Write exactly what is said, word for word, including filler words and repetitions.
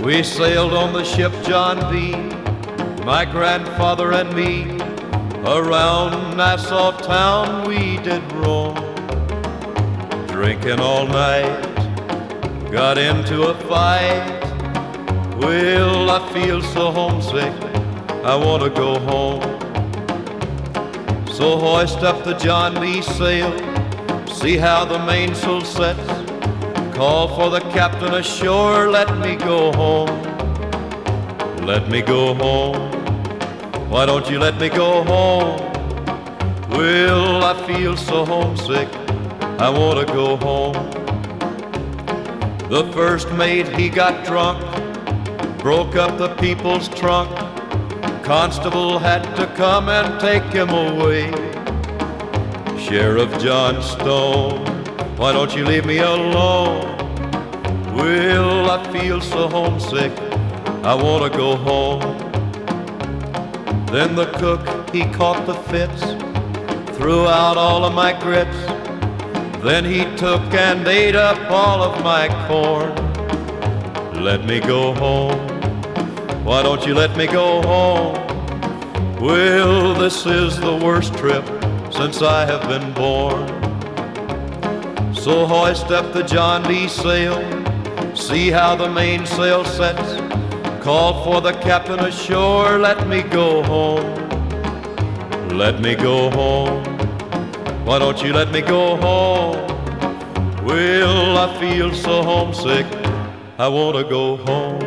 We sailed on the ship John B., my grandfather and me. Around Nassau town we did roam, drinking all night, got into a fight. Well, I feel so homesick, I want to go home. So hoist up the John B. sail, see how the mainsail sets. Call for the captain ashore, let me go home. Let me go home. Why don't you let me go home? Well, I feel so homesick, I want to go home. The first mate, he got drunk, broke up the people's trunk. Constable had to come and take him away. Sheriff John Stone, why don't you leave me alone? Well, I feel so homesick, I want to go home. Then the cook, he caught the fits, threw out all of my grits. Then he took and ate up all of my corn. Let me go home. Why don't you let me go home? Well, this is the worst trip since I have been born. So hoist up the John B. sail, see how the mainsail sets. Call for the captain ashore, let me go home. Let me go home. Why don't you let me go home? Well, I feel so homesick, I want to go home.